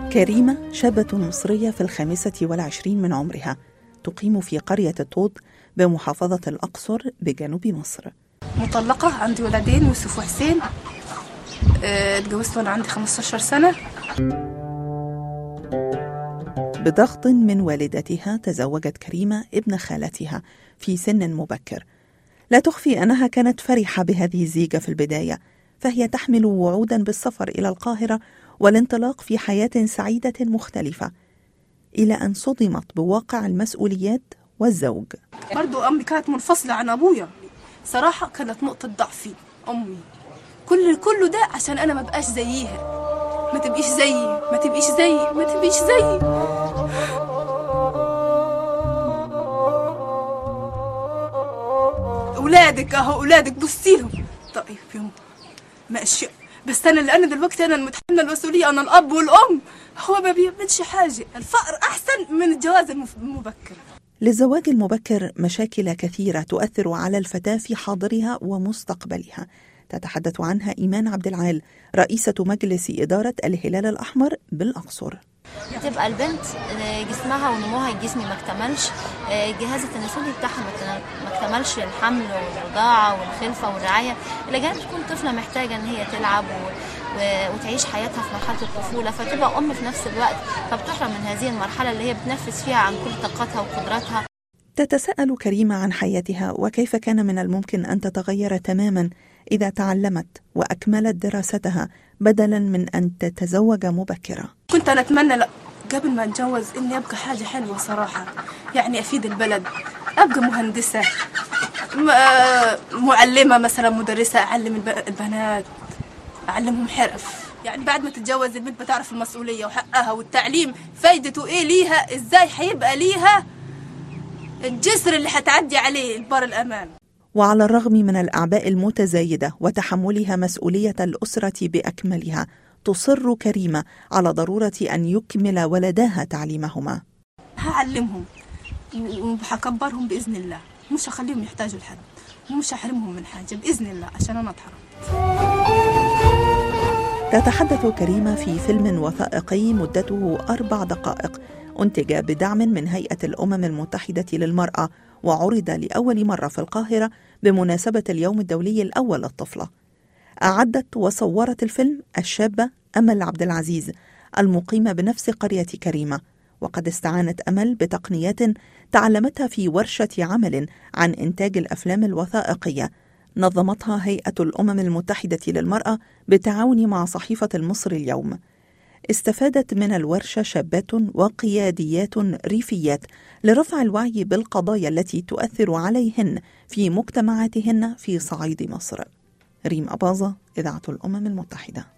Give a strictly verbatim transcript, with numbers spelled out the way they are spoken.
كريمة شابة مصرية في الخامسة والعشرين من عمرها، تقيم في قرية الطود بمحافظة الأقصر بجنوب مصر. مطلقة، عندي ولدين يوسف وحسين. اه اتجوزت وأنا عندي خمسة عشر سنة. بضغط من والدتها تزوجت كريمة ابن خالتها في سن مبكر. لا تخفي أنها كانت فرحة بهذه الزيجة في البداية، فهي تحمل وعودا بالسفر إلى القاهرة والانطلاق في حياة سعيدة مختلفة، إلى أن صدمت بواقع المسؤوليات والزوج. برضو أمي كانت منفصلة عن أبويا، صراحة كانت نقطة ضعفي أمي. كل كله ده عشان أنا ما بقاش زيها. ما تبقيش زيي، ما تبقيش زيي، ما تبقيش زيي. أولادك أهو، أولادك بصيهم. طيب يوم ماشي، بس أنا اللي أنا دلوقتي أنا المتحمل المسؤولية، أنا الأب والأم. هو ما بيعملش حاجة، الفقر أحسن من الجواز المبكر. للزواج المبكر مشاكل كثيرة تؤثر على الفتاة في حاضرها ومستقبلها، تتحدث عنها إيمان عبد العال، رئيسة مجلس إدارة الهلال الأحمر بالأقصر. بتبقى البنت جسمها ونموها الجسمي ما اكتملش، الجهاز التناسلي بتاعها ما اكتملش، الحمل والرضاعة والخلفة والرعاية، اللي جايه بتكون طفلة محتاجة ان هي تلعب وتعيش حياتها في مرحلة الطفولة، فتبقى أم في نفس الوقت، فبتحرم من هذه المرحلة اللي هي بتنفذ فيها عن كل طاقتها وقدراتها. تتساءل كريمة عن حياتها وكيف كان من الممكن أن تتغير تماما إذا تعلمت وأكملت دراستها بدلا من أن تتزوج مبكرة. كنت أنا أتمنى لا قبل ما أتجوز إني أبقى حاجة حلوة صراحة، يعني أفيد البلد، أبقى مهندسة، معلمة مثلا، مدرسة، أعلم البنات، أعلمهم حرف. يعني بعد ما تتجوز البنت بتعرف المسؤولية وحقها، والتعليم فايدته إيه ليها، إزاي حيبقى ليها الجسر اللي حتعدي عليه البار الأمان. وعلى الرغم من الأعباء المتزايدة وتحملها مسؤولية الأسرة بأكملها، تصر كريمة على ضرورة أن يكمل ولداها تعليمهما. هعلمهم وحكبرهم بإذن الله، مش هخليهم يحتاجوا لحد، ومش هحرمهم من حاجة بإذن الله عشان أنا اتحرمت. تتحدث كريمة في فيلم وثائقي مدته أربع دقائق أنتج بدعم من هيئة الأمم المتحدة للمرأة، وعرض لأول مرة في القاهرة بمناسبة اليوم الدولي الأول للطفلة. أعدت وصورت الفيلم الشابة أمل عبد العزيز المقيمة بنفس قرية كريمة، وقد استعانت أمل بتقنيات تعلمتها في ورشة عمل عن إنتاج الأفلام الوثائقية نظمتها هيئة الأمم المتحدة للمرأة بالتعاون مع صحيفة المصري اليوم. استفادت من الورشة شابات وقياديات ريفيات لرفع الوعي بالقضايا التي تؤثر عليهن في مجتمعاتهن في صعيد مصر. ريم أباظة، إذاعة الأمم المتحدة.